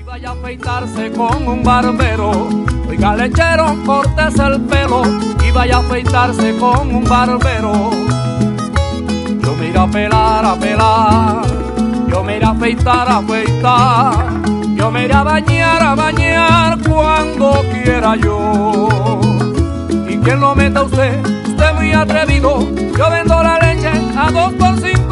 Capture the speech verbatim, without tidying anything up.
vaya a afeitarse con un barbero. Oiga, lechero, córtese el pelo y vaya a afeitarse con un barbero. Yo me iré a pelar, a pelar, yo me iré a afeitar, a afeitar, yo me iré a bañar, a bañar cuando quiera yo. Y quien lo meta usted, usted muy atrevido, yo vendo la leche a dos por cinco.